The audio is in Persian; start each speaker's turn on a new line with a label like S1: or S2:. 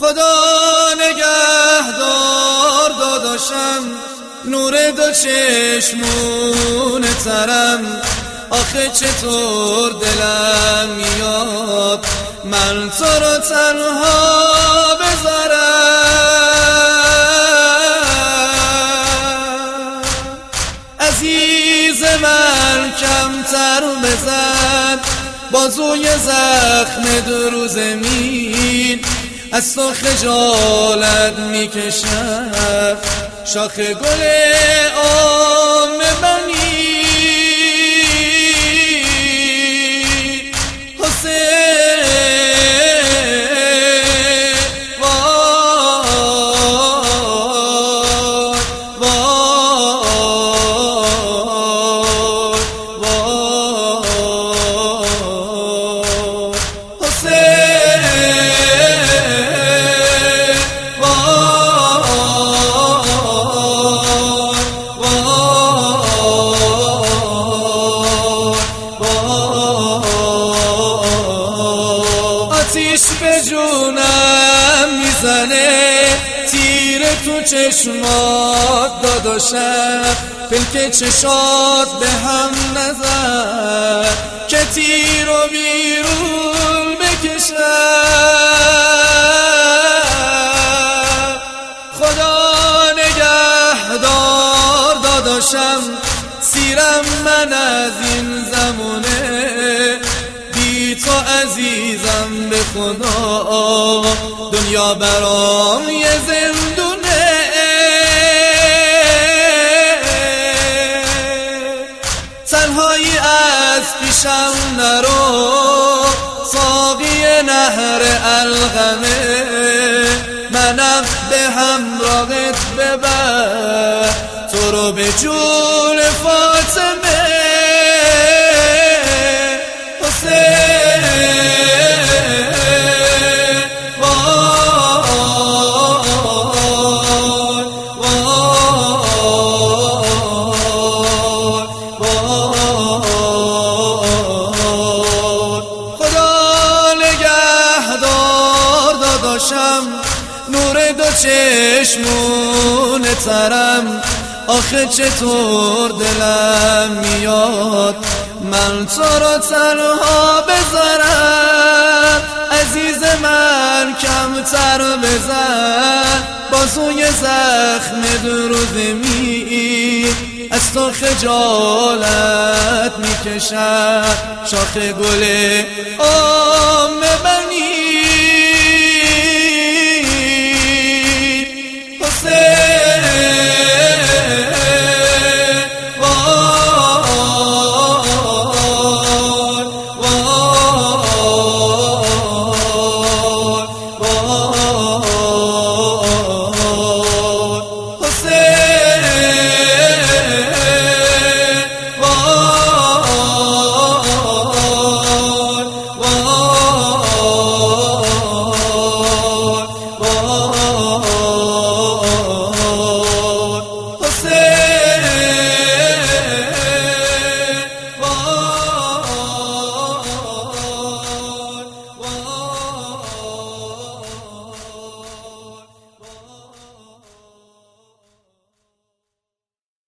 S1: خدا نگهدار داداشم، نور دو چشمون ترم. آخه چطور دلم میاد من تو رو تنها بذارم. عزیز من کمتر بزن بازوی زخم دو زمین، از تو خجالت میکشم شاخ گل عام بنی. آتیش به جونم میزنه تیر تو چشمات داداشم، پلک چشات به هم نزن که تیر و بیرون بکشم. خدا نگهدار داداشم، سیرم من از این زمونه، بی تو عزیزم به خدا دنیا برام یه زندونه. تنهایی از پیشم نرو، ساقی نهر القمه، منم به همراهت ببر تو رو به جون فاطمه. نور دو چشمون ترم، آخه چطور دلم میاد من تو رو تنها بذارم. عزیز من کمتر بزن بازوی زخم دو زمین، از تو خجالت میکشم شاخ گل عام